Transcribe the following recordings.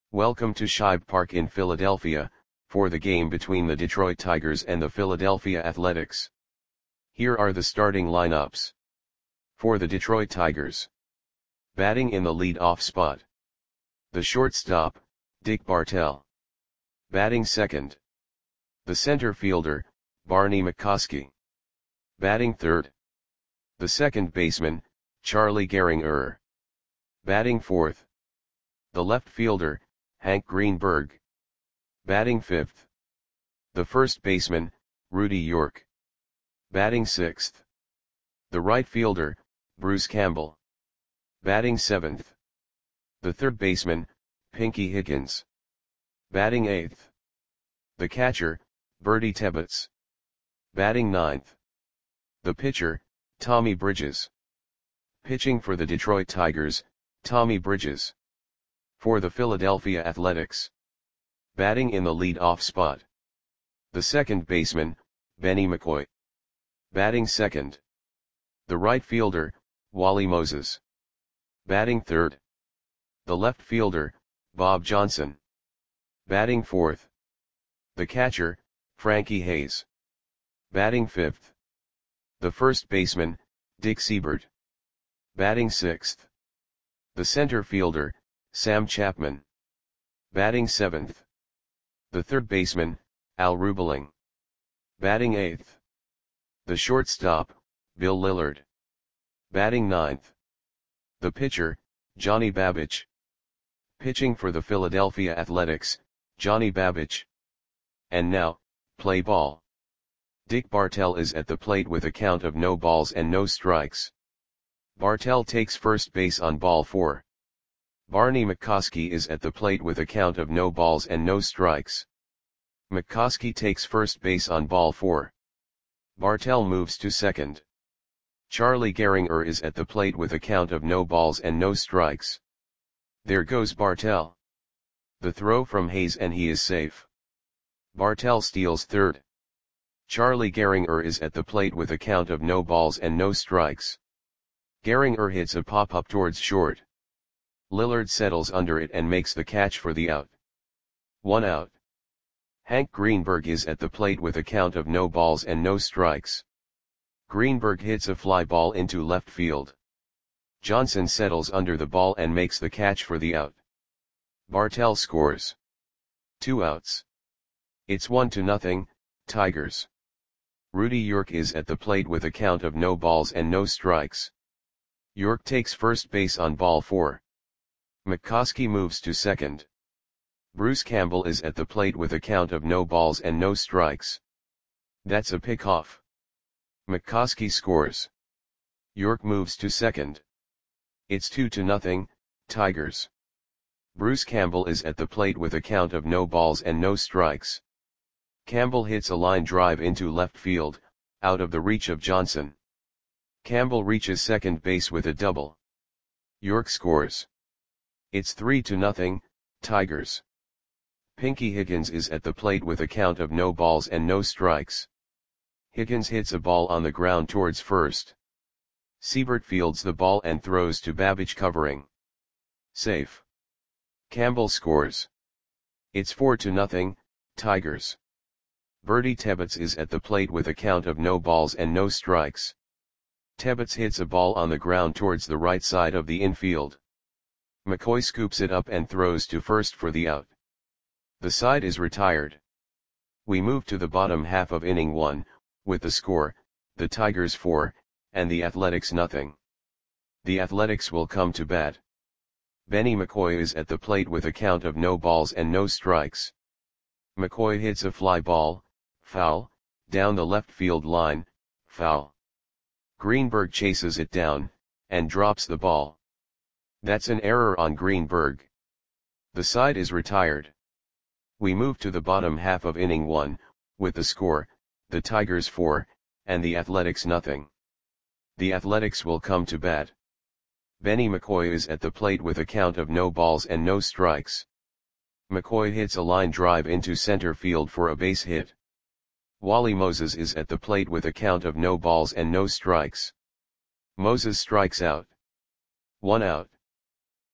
Welcome to Shibe Park in Philadelphia, for the game between the Detroit Tigers and the Philadelphia Athletics. Here are the starting lineups. For the Detroit Tigers. Batting in the lead-off spot. The shortstop, Dick Bartell. Batting second. The center fielder, Barney McCoskey. Batting third. The second baseman, Charlie Gehringer. Batting fourth. The left fielder, Hank Greenberg. Batting fifth. The first baseman, Rudy York. Batting sixth. The right fielder, Bruce Campbell. Batting seventh. The third baseman, Pinky Higgins. Batting eighth. The catcher, Bertie Tebbetts. Batting ninth. The pitcher, Tommy Bridges. Pitching for the Detroit Tigers, Tommy Bridges. For the Philadelphia Athletics. Batting in the lead-off spot. The second baseman, Benny McCoy. Batting second. The right fielder, Wally Moses. Batting third. The left fielder, Bob Johnson. Batting fourth. The catcher, Frankie Hayes. Batting fifth. The first baseman, Dick Siebert. Batting sixth. The center fielder, Sam Chapman. Batting seventh. The third baseman, Al Rubeling. Batting eighth. The shortstop, Bill Lillard. Batting ninth. The pitcher, Johnny Babich. Pitching for the Philadelphia Athletics, Johnny Babich. And now, play ball. Dick Bartell is at the plate with a count of no balls and no strikes. Bartell takes first base on ball 4. Barney McCoskey is at the plate with a count of no balls and no strikes. McCoskey takes first base on ball 4. Bartell moves to second. Charlie Gehringer is at the plate with a count of no balls and no strikes. There goes Bartell. The throw from Hayes and he is safe. Bartell steals third. Charlie Gehringer is at the plate with a count of no balls and no strikes. Gehringer hits a pop-up towards short. Lillard settles under it and makes the catch for the out. 1 out. Hank Greenberg is at the plate with a count of no balls and no strikes. Greenberg hits a fly ball into left field. Johnson settles under the ball and makes the catch for the out. Bartell scores. 2 outs. It's 1-0, Tigers. Rudy York is at the plate with a count of no balls and no strikes. York takes first base on ball 4. McCoskey moves to second. Bruce Campbell is at the plate with a count of no balls and no strikes. That's a pickoff. McCoskey scores. York moves to second. It's 2-0, Tigers. Bruce Campbell is at the plate with a count of no balls and no strikes. Campbell hits a line drive into left field, out of the reach of Johnson. Campbell reaches second base with a double. York scores. It's 3-0, Tigers. Pinky Higgins is at the plate with a count of no balls and no strikes. Higgins hits a ball on the ground towards first. Siebert fields the ball and throws to Babich covering. Safe. Campbell scores. It's 4-0, Tigers. Bertie Tebbetts is at the plate with a count of no balls and no strikes. Tebbetts hits a ball on the ground towards the right side of the infield. McCoy scoops it up and throws to first for the out. The side is retired. We move to the bottom half of inning 1, with the score, the Tigers 4, and the Athletics 0. The Athletics will come to bat. Benny McCoy is at the plate with a count of no balls and no strikes. McCoy hits a fly ball, foul, down the left field line, foul. Greenberg chases it down, and drops the ball. That's an error on Greenberg. The side is retired. We move to the bottom half of inning 1, with the score, the Tigers 4, and the Athletics 0. The Athletics will come to bat. Benny McCoy is at the plate with a count of no balls and no strikes. McCoy hits a line drive into center field for a base hit. Wally Moses is at the plate with a count of no balls and no strikes. Moses strikes out. 1 out.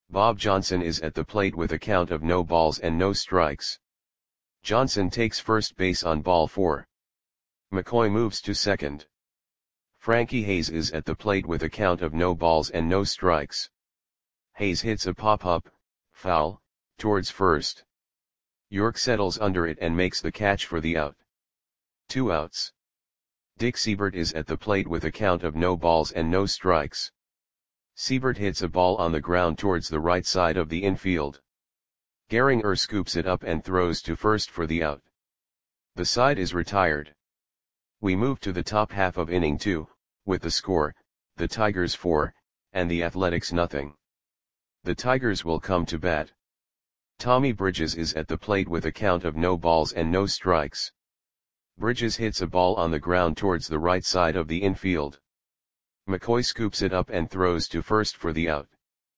Bob Johnson is at the plate with a count of no balls and no strikes. Johnson takes first base on ball 4. McCoy moves to second. Frankie Hayes is at the plate with a count of no balls and no strikes. Hayes hits a pop-up, foul, towards first. York settles under it and makes the catch for the out. 2 outs. Dick Siebert is at the plate with a count of no balls and no strikes. Siebert hits a ball on the ground towards the right side of the infield. Gehringer scoops it up and throws to first for the out. The side is retired. We move to the top half of inning 2, with the score, the Tigers 4, and the Athletics nothing. The Tigers will come to bat. Tommy Bridges is at the plate with a count of no balls and no strikes. Bridges hits a ball on the ground towards the right side of the infield. McCoy scoops it up and throws to first for the out.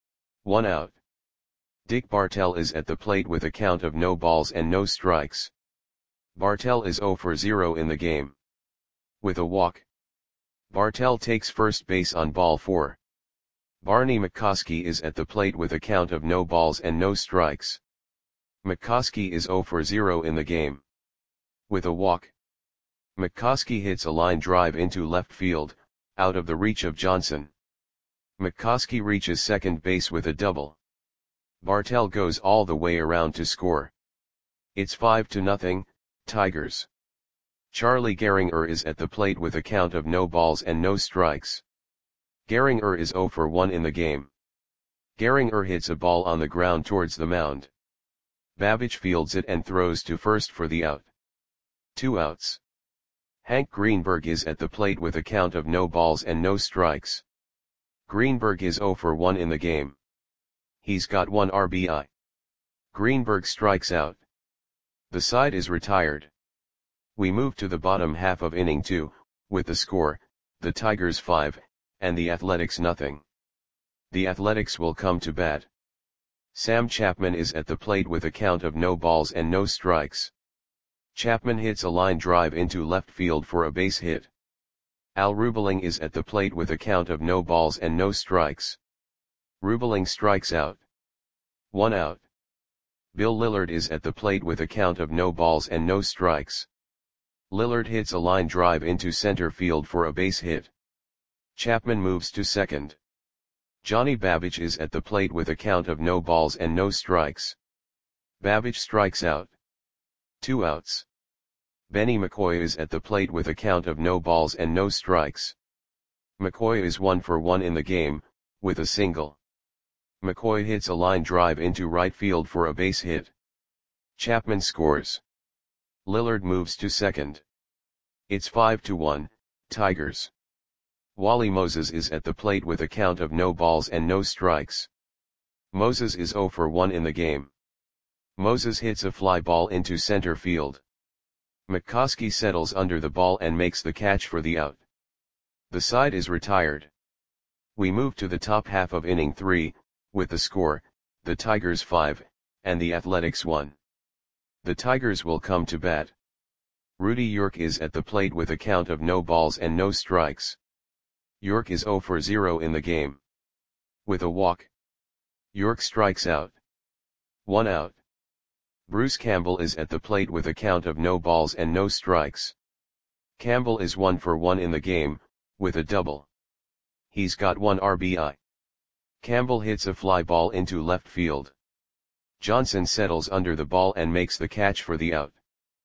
1 out. Dick Bartell is at the plate with a count of no balls and no strikes. Bartell is 0 for 0 in the game. With a walk. Bartell takes first base on ball 4. Barney McCoskey is at the plate with a count of no balls and no strikes. McCoskey is 0 for 0 in the game. With a walk. McCoskey hits a line drive into left field, out of the reach of Johnson. McCoskey reaches second base with a double. Bartell goes all the way around to score. It's 5-0, Tigers. Charlie Gehringer is at the plate with a count of no balls and no strikes. Gehringer is 0 for 1 in the game. Gehringer hits a ball on the ground towards the mound. Babbage fields it and throws to first for the out. 2 outs. Hank Greenberg is at the plate with a count of no balls and no strikes. Greenberg is 0 for 1 in the game. He's got 1 RBI. Greenberg strikes out. The side is retired. We move to the bottom half of inning 2, with the score, the Tigers 5, and the Athletics nothing. The Athletics will come to bat. Sam Chapman is at the plate with a count of no balls and no strikes. Chapman hits a line drive into left field for a base hit. Al Rubeling is at the plate with a count of no balls and no strikes. Rubeling strikes out. 1 out. Bill Lillard is at the plate with a count of no balls and no strikes. Lillard hits a line drive into center field for a base hit. Chapman moves to second. Johnny Babbage is at the plate with a count of no balls and no strikes. Babbage strikes out. 2 outs. Benny McCoy is at the plate with a count of no balls and no strikes. McCoy is 1 for 1 in the game, with a single. McCoy hits a line drive into right field for a base hit. Chapman scores. Lillard moves to second. It's 5-1, Tigers. Wally Moses is at the plate with a count of no balls and no strikes. Moses is 0 for 1 in the game. Moses hits a fly ball into center field. McCoskey settles under the ball and makes the catch for the out. The side is retired. We move to the top half of inning 3, with the score, the Tigers 5, and the Athletics 1. The Tigers will come to bat. Rudy York is at the plate with a count of no balls and no strikes. York is 0 for 0 in the game. With a walk. York strikes out. 1 out. Bruce Campbell is at the plate with a count of no balls and no strikes. Campbell is 1 for 1 in the game, with a double. He's got 1 RBI. Campbell hits a fly ball into left field. Johnson settles under the ball and makes the catch for the out.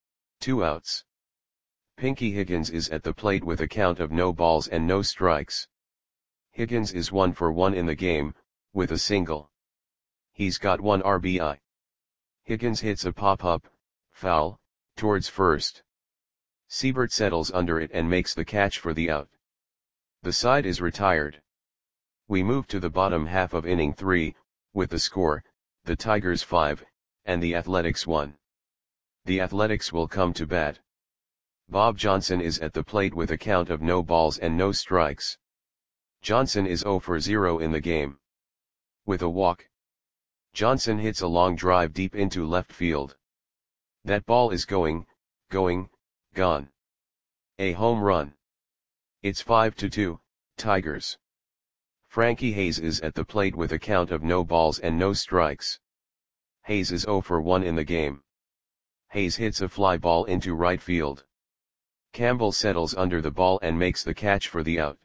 2 outs. Pinky Higgins is at the plate with a count of no balls and no strikes. Higgins is 1 for 1 in the game, with a single. He's got 1 RBI. Higgins hits a pop-up, foul, towards first. Siebert settles under it and makes the catch for the out. The side is retired. We move to the bottom half of inning 3, with the score, the Tigers 5, and the Athletics 1. The Athletics will come to bat. Bob Johnson is at the plate with a count of no balls and no strikes. Johnson is 0 for 0 in the game. With a walk. Johnson hits a long drive deep into left field. That ball is gone. A home run. It's 5-2, Tigers. Frankie Hayes is at the plate with a count of no balls and no strikes. Hayes is 0 for 1 in the game. Hayes hits a fly ball into right field. Campbell settles under the ball and makes the catch for the out.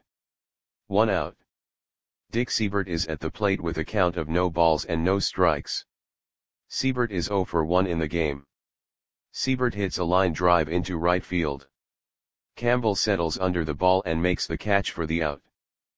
1 out. Dick Seibert is at the plate with a count of no balls and no strikes. Seibert is 0 for 1 in the game. Seibert hits a line drive into right field. Campbell settles under the ball and makes the catch for the out.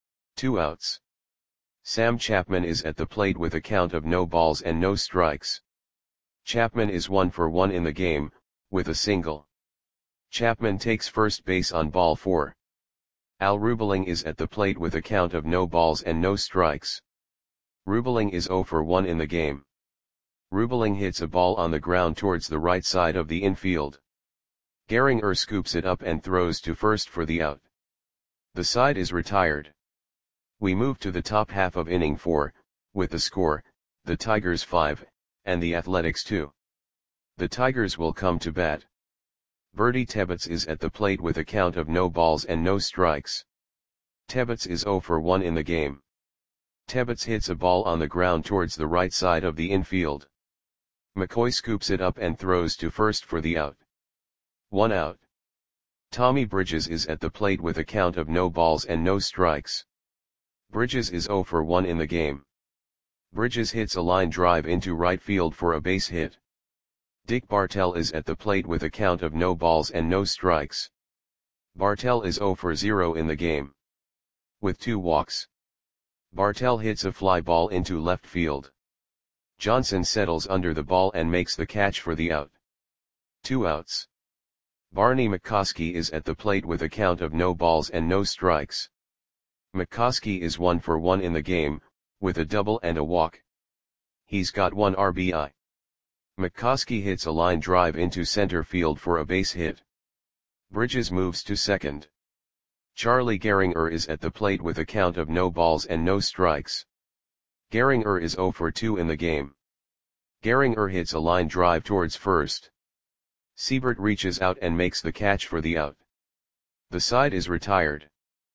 2 outs. Sam Chapman is at the plate with a count of no balls and no strikes. Chapman is 1 for 1 in the game, with a single. Chapman takes first base on ball 4. Al Rubeling is at the plate with a count of no balls and no strikes. Rubeling is 0 for 1 in the game. Rubeling hits a ball on the ground towards the right side of the infield. Gehringer scoops it up and throws to first for the out. The side is retired. We move to the top half of inning 4, with the score, the Tigers 5, and the Athletics 2. The Tigers will come to bat. Bertie Tebbetts is at the plate with a count of no balls and no strikes. Tebbetts is 0 for 1 in the game. Tebbetts hits a ball on the ground towards the right side of the infield. McCoy scoops it up and throws to first for the out. 1 out. Tommy Bridges is at the plate with a count of no balls and no strikes. Bridges is 0 for 1 in the game. Bridges hits a line drive into right field for a base hit. Dick Bartell is at the plate with a count of no balls and no strikes. Bartell is 0 for 0 in the game. With 2 walks. Bartell hits a fly ball into left field. Johnson settles under the ball and makes the catch for the out. 2 outs. Barney McCoskey is at the plate with a count of no balls and no strikes. McCoskey is 1 for 1 in the game, with a double and a walk. He's got 1 RBI. McCoskey hits a line drive into center field for a base hit. Bridges moves to second. Charlie Gehringer is at the plate with a count of no balls and no strikes. Gehringer is 0 for 2 in the game. Gehringer hits a line drive towards first. Seibert reaches out and makes the catch for the out. The side is retired.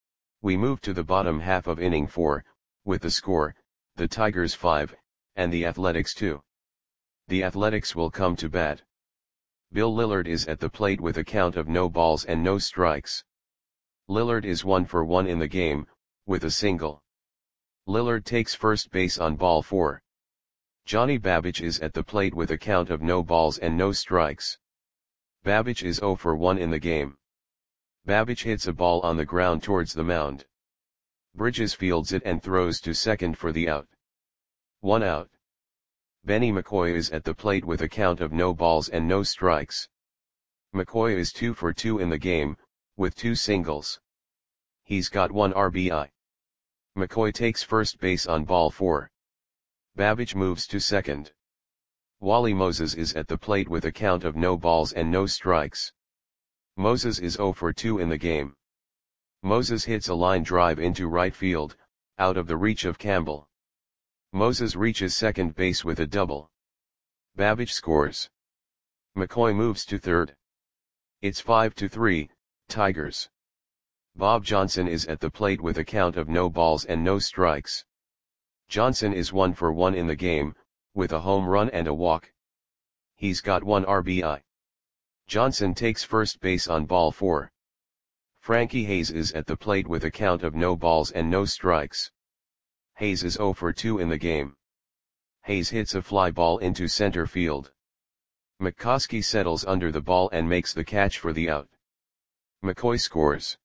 We move to the bottom half of inning 4, with the score, the Tigers 5, and the Athletics 2. The Athletics will come to bat. Bill Lillard is at the plate with a count of no balls and no strikes. Lillard is 1 for 1 in the game, with a single. Lillard takes first base on ball 4. Johnny Babbage is at the plate with a count of no balls and no strikes. Babbage is 0 for 1 in the game. Babbage hits a ball on the ground towards the mound. Bridges fields it and throws to second for the out. 1 out. Benny McCoy is at the plate with a count of no balls and no strikes. McCoy is 2 for 2 in the game, with 2 singles. He's got 1 RBI. McCoy takes first base on ball 4. Babbage moves to second. Wally Moses is at the plate with a count of no balls and no strikes. Moses is 0 for 2 in the game. Moses hits a line drive into right field, out of the reach of Campbell. Moses reaches second base with a double. Babbage scores. McCoy moves to third. It's 5-3, Tigers. Bob Johnson is at the plate with a count of no balls and no strikes. Johnson is 1 for 1 in the game, with a home run and a walk. He's got 1 RBI. Johnson takes first base on ball 4. Frankie Hayes is at the plate with a count of no balls and no strikes. Hayes is 0 for 2 in the game. Hayes hits a fly ball into center field. McCoskey settles under the ball and makes the catch for the out. McCoy scores.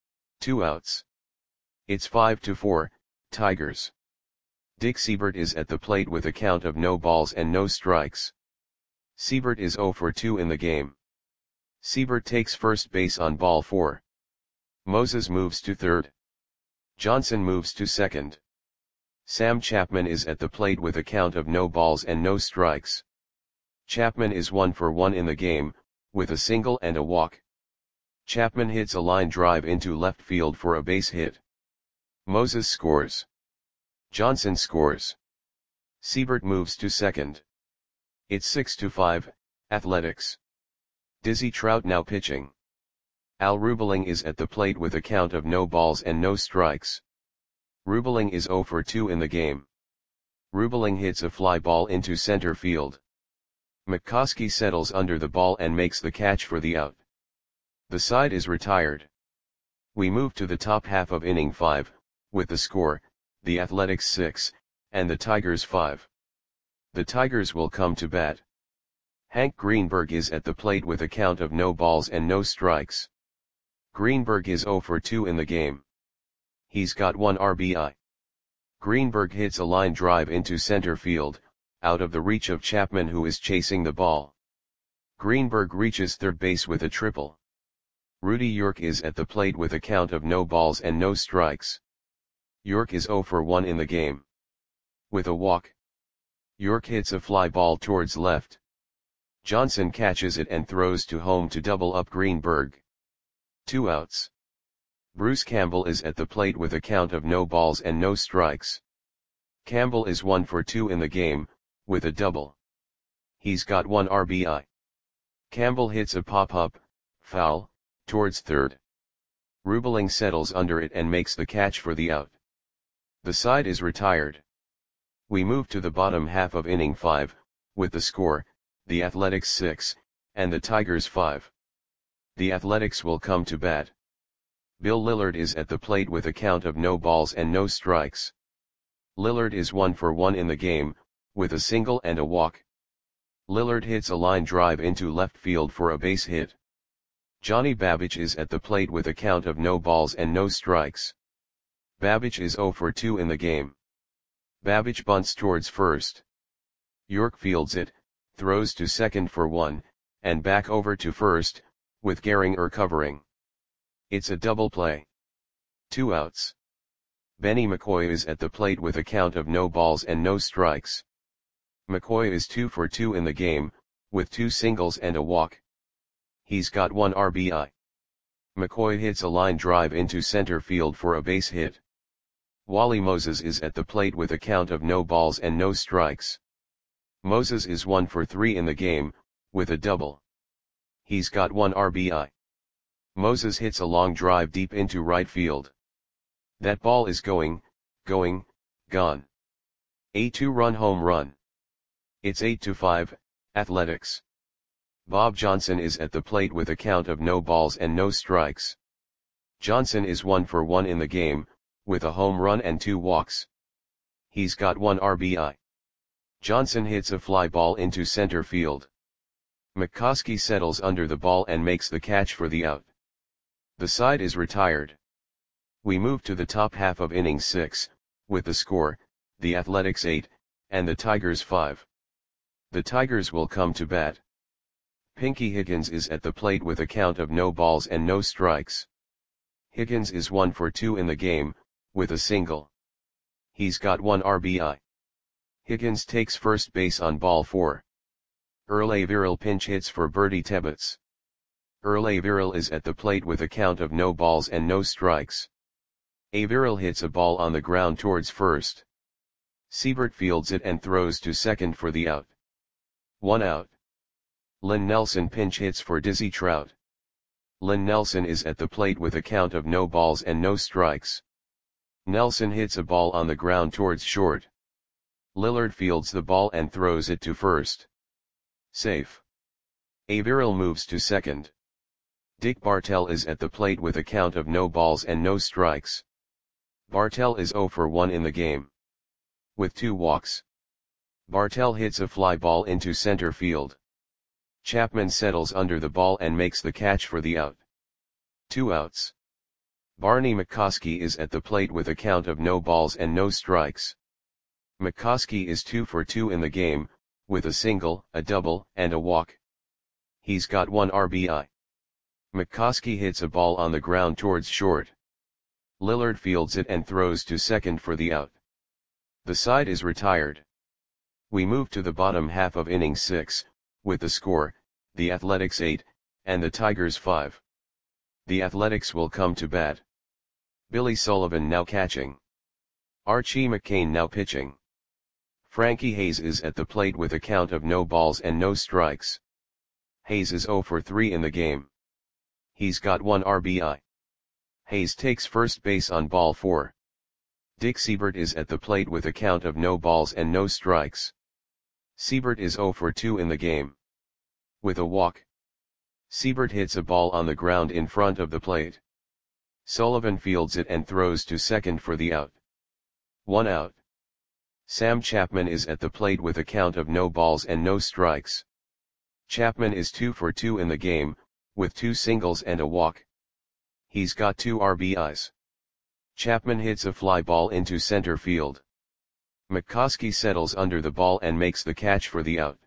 2 outs. It's 5-4, Tigers. Dick Seibert is at the plate with a count of no balls and no strikes. Seibert is 0 for 2 in the game. Seibert takes first base on ball 4. Moses moves to third. Johnson moves to second. Sam Chapman is at the plate with a count of no balls and no strikes. Chapman is 1 for 1 in the game, with a single and a walk. Chapman hits a line drive into left field for a base hit. Moses scores. Johnson scores. Seibert moves to second. It's 6-5, Athletics. Dizzy Trout now pitching. Al Rubeling is at the plate with a count of no balls and no strikes. Rubeling is 0 for 2 in the game. Rubeling hits a fly ball into center field. McCoskey settles under the ball and makes the catch for the out. The side is retired. We move to the top half of inning 5, with the score, the Athletics 6, and the Tigers 5. The Tigers will come to bat. Hank Greenberg is at the plate with a count of no balls and no strikes. Greenberg is 0 for 2 in the game. He's got 1 RBI. Greenberg hits a line drive into center field, out of the reach of Chapman, who is chasing the ball. Greenberg reaches third base with a triple. Rudy York is at the plate with a count of no balls and no strikes. York is 0 for 1 in the game. With a walk, York hits a fly ball towards left. Johnson catches it and throws to home to double up Greenberg. 2 outs. Bruce Campbell is at the plate with a count of no balls and no strikes. Campbell is 1 for 2 in the game, with a double. He's got 1 RBI. Campbell hits a pop-up, foul, towards third. Rubeling settles under it and makes the catch for the out. The side is retired. We move to the bottom half of inning 5, with the score, the Athletics 6, and the Tigers 5. The Athletics will come to bat. Bill Lillard is at the plate with a count of no balls and no strikes. Lillard is 1 for 1 in the game, with a single and a walk. Lillard hits a line drive into left field for a base hit. Johnny Babbage is at the plate with a count of no balls and no strikes. Babbage is 0 for 2 in the game. Babbage bunts towards first. York fields it, throws to second for 1, and back over to first, with Gehringer covering. It's a double play. 2 outs. Benny McCoy is at the plate with a count of no balls and no strikes. McCoy is 2 for 2 in the game, with 2 singles and a walk. He's got 1 RBI. McCoy hits a line drive into center field for a base hit. Wally Moses is at the plate with a count of no balls and no strikes. Moses is 1 for 3 in the game, with a double. He's got 1 RBI. Moses hits a long drive deep into right field. That ball is gone. A 2-run home run. It's 8-5, Athletics. Bob Johnson is at the plate with a count of no balls and no strikes. Johnson is 1 for 1 in the game, with a home run and 2 walks. He's got 1 RBI. Johnson hits a fly ball into center field. McCoskey settles under the ball and makes the catch for the out. The side is retired. We move to the top half of inning 6, with the score, the Athletics 8, and the Tigers 5. The Tigers will come to bat. Pinky Higgins is at the plate with a count of no balls and no strikes. Higgins is 1 for 2 in the game, with a single. He's got 1 RBI. Higgins takes first base on ball 4. Earl Averill pinch hits for Bertie Tebbetts. Earl Averill is at the plate with a count of no balls and no strikes. Averill hits a ball on the ground towards first. Siebert fields it and throws to second for the out. 1 out. Lynn Nelson pinch hits for Dizzy Trout. Lynn Nelson is at the plate with a count of no balls and no strikes. Nelson hits a ball on the ground towards short. Lillard fields the ball and throws it to first. Safe. Averill moves to second. Dick Bartell is at the plate with a count of no balls and no strikes. Bartell is 0 for 1 in the game. With 2 walks. Bartell hits a fly ball into center field. Chapman settles under the ball and makes the catch for the out. 2 outs. Barney McCoskey is at the plate with a count of no balls and no strikes. McCoskey is 2 for 2 in the game, with a single, a double, and a walk. He's got 1 RBI. McCoskey hits a ball on the ground towards short. Lillard fields it and throws to second for the out. The side is retired. We move to the bottom half of inning 6, with the score, the Athletics 8, and the Tigers 5. The Athletics will come to bat. Billy Sullivan now catching. Archie McCain now pitching. Frankie Hayes is at the plate with a count of no balls and no strikes. Hayes is 0 for 3 in the game. He's got 1 RBI. Hayes takes first base on ball 4. Dick Seibert is at the plate with a count of no balls and no strikes. Seibert is 0 for 2 in the game. With a walk. Seibert hits a ball on the ground in front of the plate. Sullivan fields it and throws to second for the out. 1 out. Sam Chapman is at the plate with a count of no balls and no strikes. Chapman is 2 for 2 in the game, with 2 singles and a walk. He's got 2 RBIs. Chapman hits a fly ball into center field. McCoskey settles under the ball and makes the catch for the out.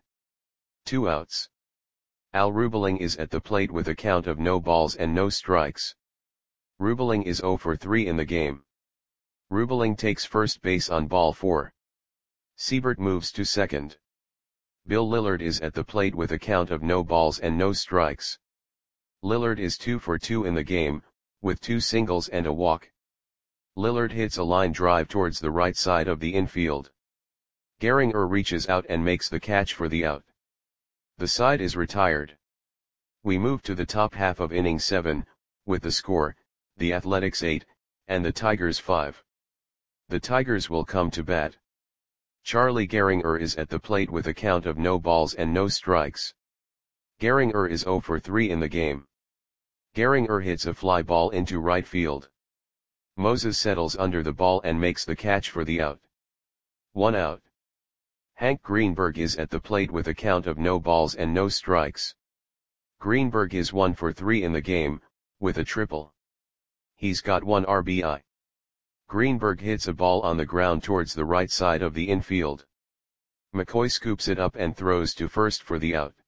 2 outs. Al Rubeling is at the plate with a count of no balls and no strikes. Rubeling is 0 for 3 in the game. Rubeling takes first base on ball 4. Seibert moves to second. Bill Lillard is at the plate with a count of no balls and no strikes. Lillard is 2 for 2 in the game, with 2 singles and a walk. Lillard hits a line drive towards the right side of the infield. Gehringer reaches out and makes the catch for the out. The side is retired. We move to the top half of inning 7, with the score, the Athletics 8, and the Tigers 5. The Tigers will come to bat. Charlie Gehringer is at the plate with a count of no balls and no strikes. Gehringer is 0 for 3 in the game. Gehringer hits a fly ball into right field. Moses settles under the ball and makes the catch for the out. 1 out. Hank Greenberg is at the plate with a count of no balls and no strikes. Greenberg is 1 for 3 in the game, with a triple. He's got 1 RBI. Greenberg hits a ball on the ground towards the right side of the infield. McCoy scoops it up and throws to first for the out.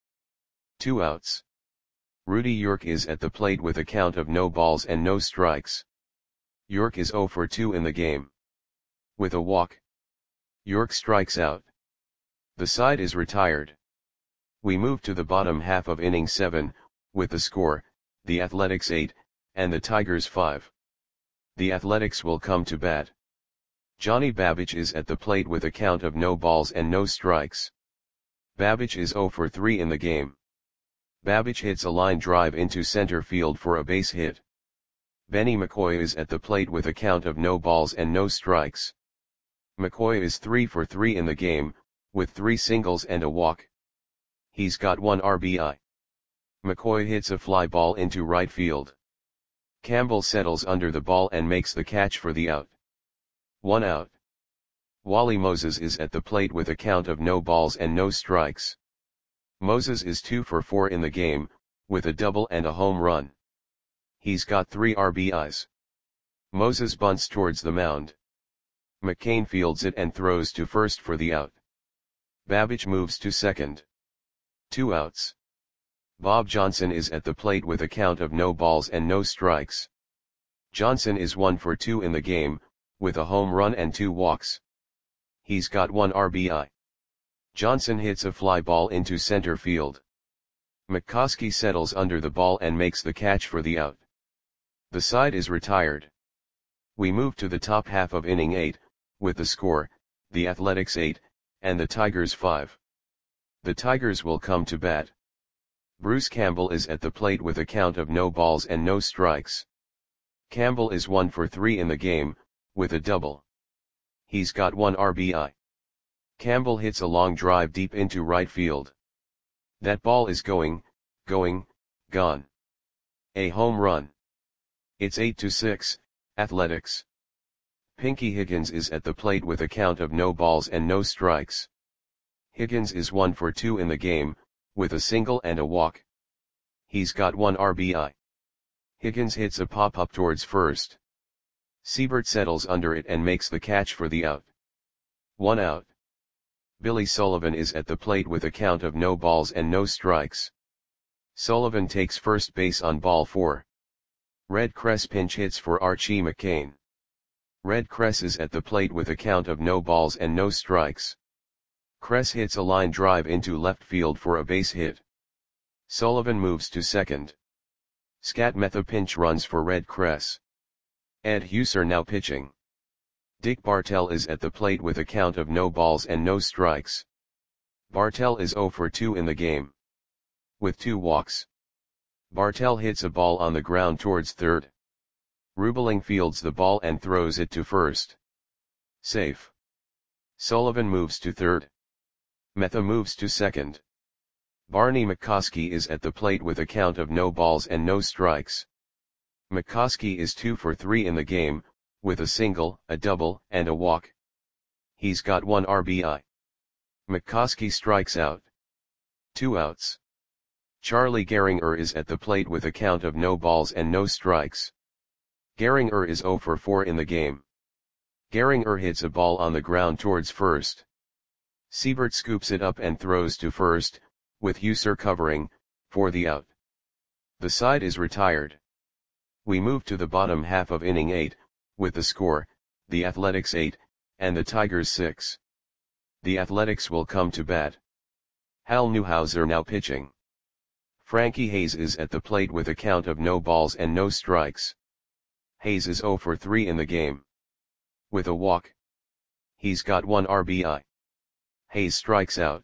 2 outs. Rudy York is at the plate with a count of no balls and no strikes. York is 0 for 2 in the game. With a walk. York strikes out. The side is retired. We move to the bottom half of inning 7, with the score, the Athletics 8, and the Tigers 5. The Athletics will come to bat. Johnny Babbage is at the plate with a count of no balls and no strikes. Babbage is 0 for 3 in the game. Babbage hits a line drive into center field for a base hit. Benny McCoy is at the plate with a count of no balls and no strikes. McCoy is 3 for 3 in the game, with 3 singles and a walk. He's got 1 RBI. McCoy hits a fly ball into right field. Campbell settles under the ball and makes the catch for the out. 1 out. Wally Moses is at the plate with a count of no balls and no strikes. Moses is 2 for 4 in the game, with a double and a home run. He's got 3 RBIs. Moses bunts towards the mound. McCain fields it and throws to first for the out. Babbage moves to second. 2 outs. Bob Johnson is at the plate with a count of no balls and no strikes. Johnson is 1 for 2 in the game, with a home run and 2 walks. He's got 1 RBI. Johnson hits a fly ball into center field. McCoskey settles under the ball and makes the catch for the out. The side is retired. We move to the top half of inning 8, with the score, the Athletics 8, and the Tigers 5. The Tigers will come to bat. Bruce Campbell is at the plate with a count of no balls and no strikes. Campbell is 1 for 3 in the game, with a double. He's got 1 RBI. Campbell hits a long drive deep into right field. That ball is gone. A home run. It's 8-6, Athletics. Pinky Higgins is at the plate with a count of no balls and no strikes. Higgins is 1 for 2 in the game, with a single and a walk. He's got 1 RBI. Higgins hits a pop-up towards first. Seibert settles under it and makes the catch for the out. 1 out. Billy Sullivan is at the plate with a count of no balls and no strikes. Sullivan takes first base on ball 4. Red Cress pinch hits for Archie McCain. Red Cress is at the plate with a count of no balls and no strikes. Cress hits a line drive into left field for a base hit. Sullivan moves to second. Scat Metha pinch runs for Red Cress. Ed Husser now pitching. Dick Bartell is at the plate with a count of no balls and no strikes. Bartell is 0 for 2 in the game. With 2 walks. Bartell hits a ball on the ground towards third. Rubeling fields the ball and throws it to first. Safe. Sullivan moves to third. Metha moves to second. Barney McCoskey is at the plate with a count of no balls and no strikes. McCoskey is 2 for 3 in the game, with a single, a double, and a walk. He's got 1 RBI. McCoskey strikes out. 2 outs. Charlie Gehringer is at the plate with a count of no balls and no strikes. Gehringer is 0 for 4 in the game. Gehringer hits a ball on the ground towards first. Siebert scoops it up and throws to first, with Husser covering, for the out. The side is retired. We move to the bottom half of inning 8, with the score, the Athletics 8, and the Tigers 6. The Athletics will come to bat. Hal Newhouser now pitching. Frankie Hayes is at the plate with a count of no balls and no strikes. Hayes is 0 for 3 in the game. With a walk. He's got 1 RBI. Hayes strikes out.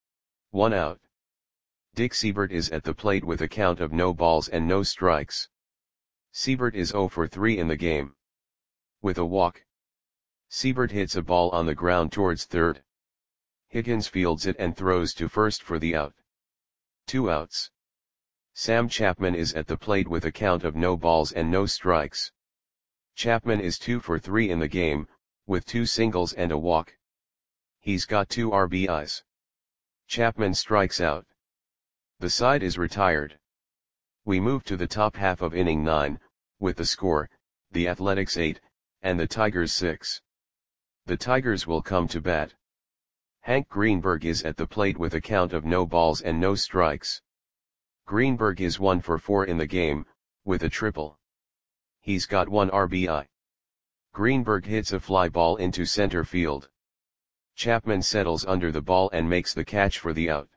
1 out. Dick Siebert is at the plate with a count of no balls and no strikes. Siebert is 0 for 3 in the game. With a walk. Siebert hits a ball on the ground towards third. Higgins fields it and throws to first for the out. 2 outs. Sam Chapman is at the plate with a count of no balls and no strikes. Chapman is 2 for 3 in the game, with 2 singles and a walk. He's got 2 RBIs. Chapman strikes out. The side is retired. We move to the top half of inning 9, with the score, the Athletics 8, and the Tigers 6. The Tigers will come to bat. Hank Greenberg is at the plate with a count of no balls and no strikes. Greenberg is 1 for 4 in the game, with a triple. He's got 1 RBI. Greenberg hits a fly ball into center field. Chapman settles under the ball and makes the catch for the out.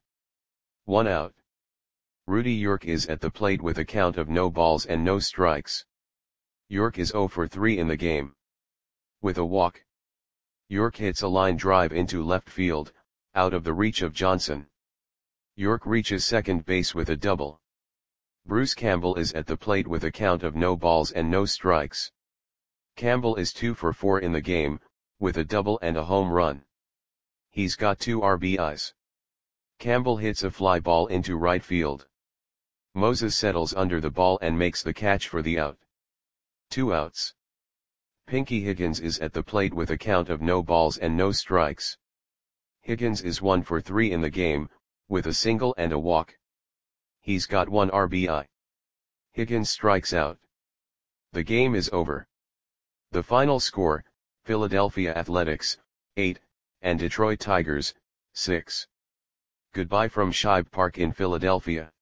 1 out. Rudy York is at the plate with a count of no balls and no strikes. York is 0 for 3 in the game. With a walk. York hits a line drive into left field, out of the reach of Johnson. York reaches second base with a double. Bruce Campbell is at the plate with a count of no balls and no strikes. Campbell is 2 for 4 in the game, with a double and a home run. He's got 2 RBIs. Campbell hits a fly ball into right field. Moses settles under the ball and makes the catch for the out. 2 outs. Pinky Higgins is at the plate with a count of no balls and no strikes. Higgins is 1 for 3 in the game, with a single and a walk. He's got 1 RBI. Higgins strikes out. The game is over. The final score, Philadelphia Athletics, 8, and Detroit Tigers, 6. Goodbye from Shibe Park in Philadelphia.